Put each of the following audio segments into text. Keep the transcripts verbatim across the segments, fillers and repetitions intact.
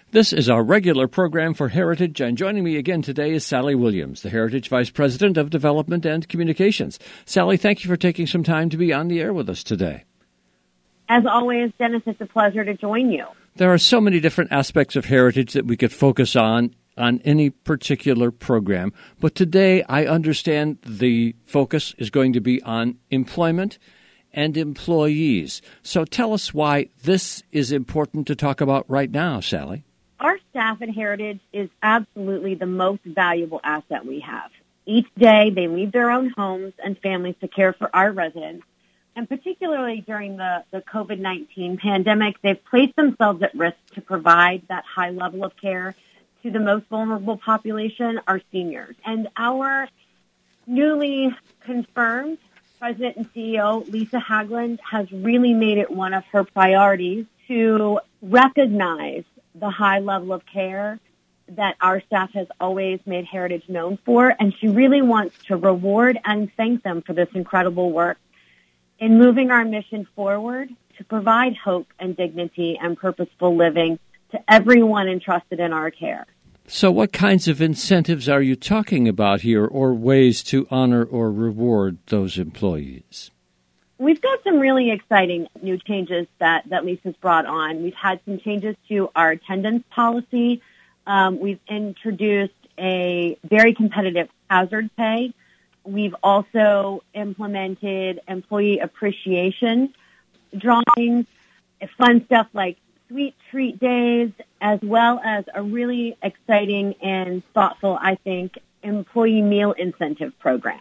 This is our regular program for Heritage, and joining me again today is Sally Williams, the Heritage Vice President of Development and Communications. Sally, thank you for taking some time to be on the air with us today. As always, Dennis, it's a pleasure to join you. There are so many different aspects of heritage that we could focus on on any particular program, but today I understand the focus is going to be on employment and employees. So tell us why this is important to talk about right now, Sally. Our staff at Heritage is absolutely the most valuable asset we have. Each day, they leave their own homes and families to care for our residents. And particularly during the, the COVID nineteen pandemic, they've placed themselves at risk to provide that high level of care to the most vulnerable population, our seniors. And our newly confirmed President and C E O, Lisa Haglund, has really made it one of her priorities to recognize the high level of care that our staff has always made Heritage known for, and she really wants to reward and thank them for this incredible work in moving our mission forward to provide hope and dignity and purposeful living to everyone entrusted in our care. So what kinds of incentives are you talking about here, or ways to honor or reward those employees? We've got some really exciting new changes that, that Lisa's brought on. We've had some changes to our attendance policy. Um, we've introduced a very competitive hazard pay. We've also implemented employee appreciation drawings, fun stuff like sweet treat days, as well as a really exciting and thoughtful, I think, employee meal incentive program.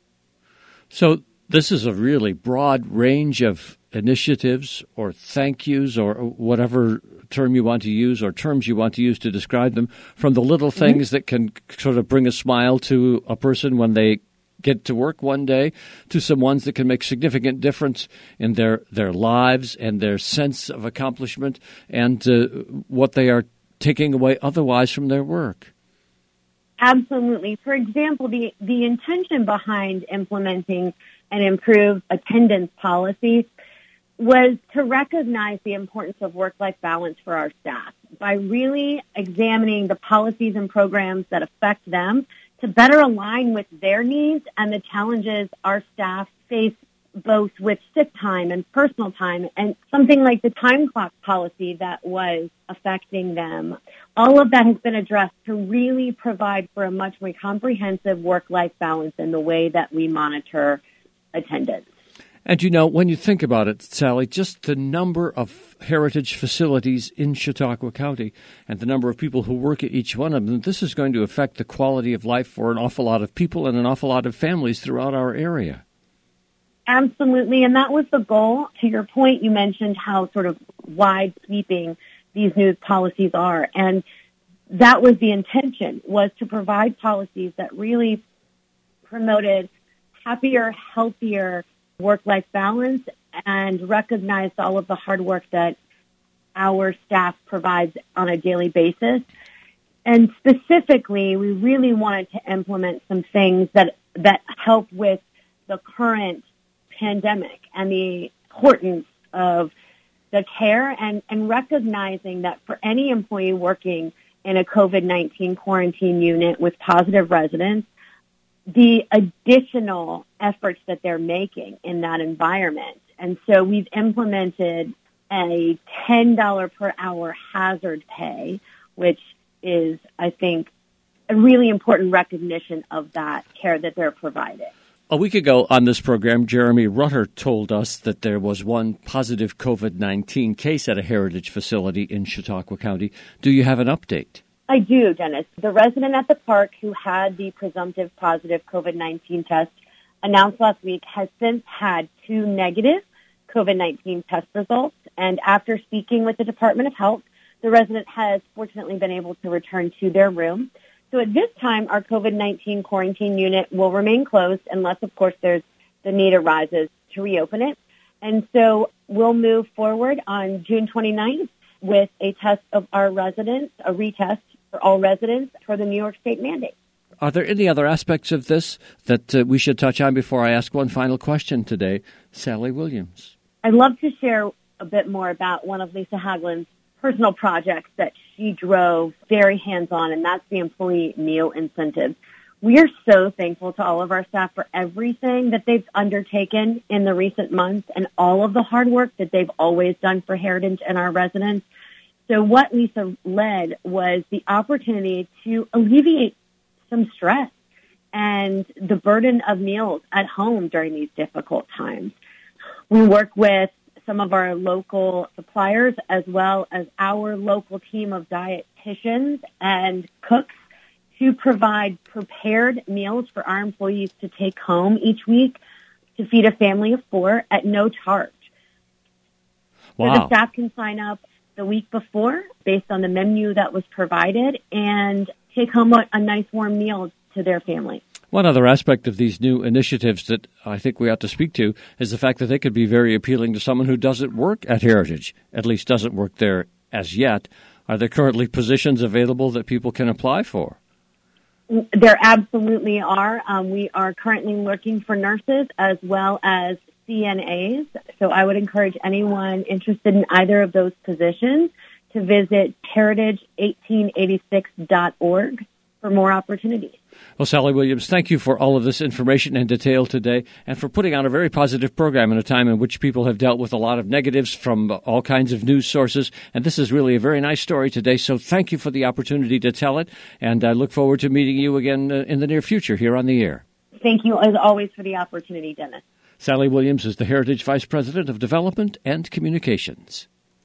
So this is a really broad range of initiatives or thank yous or whatever term you want to use or terms you want to use to describe them, from the little things mm-hmm. that can sort of bring a smile to a person when they get to work one day, to some ones that can make significant difference in their, their lives and their sense of accomplishment and uh, what they are taking away otherwise from their work. Absolutely. For example, the, the intention behind implementing an improved attendance policy was to recognize the importance of work-life balance for our staff by really examining the policies and programs that affect them to better align with their needs and the challenges our staff face both with sick time and personal time, and something like the time clock policy that was affecting them. All of that has been addressed to really provide for a much more comprehensive work-life balance in the way that we monitor attendance. And, you know, when you think about it, Sally, just the number of heritage facilities in Chautauqua County and the number of people who work at each one of them, this is going to affect the quality of life for an awful lot of people and an awful lot of families throughout our area. Absolutely, and that was the goal. To your point, you mentioned how sort of wide-sweeping these new policies are, and that was the intention, was to provide policies that really promoted happier, healthier work-life balance and recognized all of the hard work that our staff provides on a daily basis. And specifically, we really wanted to implement some things that, that help with the current pandemic and the importance of the care and, and recognizing that for any employee working in a COVID nineteen quarantine unit with positive residents, the additional efforts that they're making in that environment. And so we've implemented a ten dollars per hour hazard pay, which is, I think, a really important recognition of that care that they're providing. A week ago on this program, Jeremy Rutter told us that there was one positive COVID nineteen case at a heritage facility in Chautauqua County. Do you have an update? I do, Dennis. The resident at the park who had the presumptive positive COVID nineteen test announced last week has since had two negative COVID nineteen test results. And after speaking with the Department of Health, the resident has fortunately been able to return to their room. So at this time, our COVID nineteen quarantine unit will remain closed unless, of course, there's the need arises to reopen it. And so we'll move forward on June twenty-ninth with a test of our residents, a retest for all residents for the New York State mandate. Are there any other aspects of this that uh, we should touch on before I ask one final question today? Sally Williams. I'd love to share a bit more about one of Lisa Haglund's personal projects that she drove very hands-on, and that's the employee meal incentives. We are so thankful to all of our staff for everything that they've undertaken in the recent months and all of the hard work that they've always done for Heritage and our residents. So what Lisa led was the opportunity to alleviate some stress and the burden of meals at home during these difficult times. We work with some of our local suppliers as well as our local team of dietitians and cooks to provide prepared meals for our employees to take home each week to feed a family of four at no charge. Wow. So the staff can sign up the week before based on the menu that was provided and take home a, a nice warm meal to their family. One other aspect of these new initiatives that I think we ought to speak to is the fact that they could be very appealing to someone who doesn't work at Heritage, at least doesn't work there as yet. Are there currently positions available that people can apply for? There absolutely are. Um, we are currently looking for nurses as well as C N As. So I would encourage anyone interested in either of those positions to visit heritage eighteen eighty-six dot org for more opportunities. Well, Sally Williams, thank you for all of this information and detail today and for putting on a very positive program in a time in which people have dealt with a lot of negatives from all kinds of news sources. And this is really a very nice story today. So thank you for the opportunity to tell it. And I look forward to meeting you again in the near future here on the air. Thank you, as always, for the opportunity, Dennis. Sally Williams is the Heritage Vice President of Development and Communications.